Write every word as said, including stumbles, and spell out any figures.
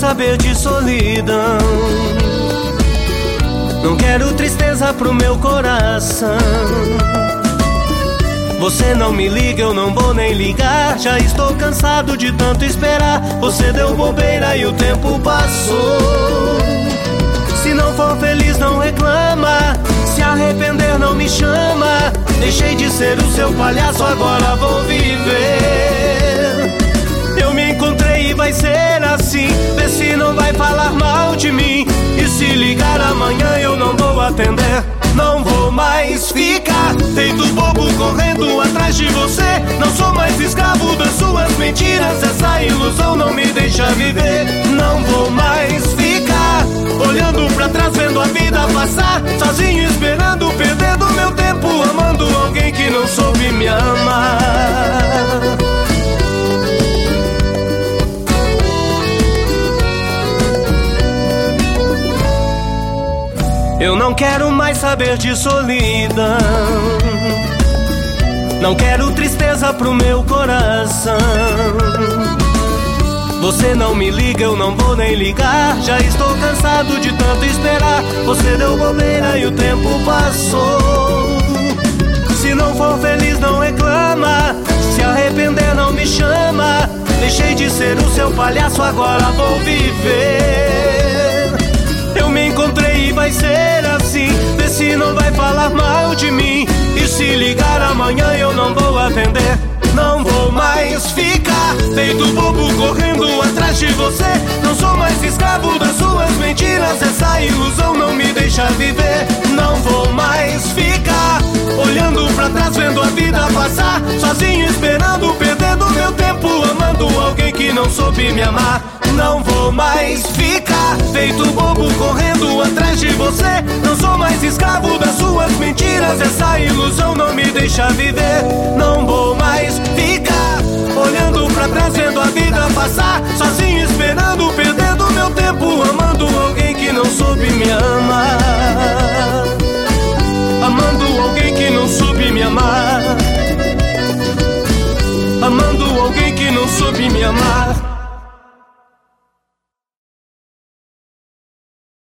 saber de solidão. Não quero tristeza pro meu coração. Você não me liga, eu não vou nem ligar. Já estou cansado de tanto esperar. Você deu bobeira e o tempo passou. Se não for feliz, não reclama. Se arrepender, não me chama. Deixei de ser o seu palhaço, agora vou viver. Eu me encontrei e vai ser assim. Vê se não vai falar mal de mim. E se ligar amanhã eu não vou atender. Não vou mais ficar feito bobo correndo atrás de você. Não sou mais escravo das suas mentiras. Essa ilusão não me deixa viver. Não vou mais ficar olhando pra trás, vendo a vida passar, sozinho esperando, perdendo meu tempo, amando alguém que não soube me amar. Eu não quero mais saber de solidão. Não quero tristeza pro meu coração. Você não me liga, eu não vou nem ligar. Já estou cansado de tanto esperar. Você deu bobeira e o tempo passou. Se não for feliz, não reclama. Se arrepender, não me chama. Deixei de ser o seu palhaço, agora vou viver. Eu me encontrei e vai ser assim. Vê se não vai falar mal de mim. E se ligar amanhã eu não vou atender. Não vou mais ficar feito bobo correndo atrás de você. Não sou mais escravo das suas mentiras. Essa ilusão não me deixa viver. Não vou mais ficar olhando pra trás, vendo a vida passar, sozinho esperando, perdendo meu tempo, amando alguém que não soube me amar. Não vou mais ficar feito bobo correndo atrás de você. Não sou mais escravo das suas mentiras. Essa ilusão não me deixa viver. Não vou mais ficar olhando pra trás, vendo a vida passar, sozinho esperando, perdendo meu tempo, amando alguém que não soube me amar. Amando alguém que não soube me amar. Amando alguém que não soube me amar.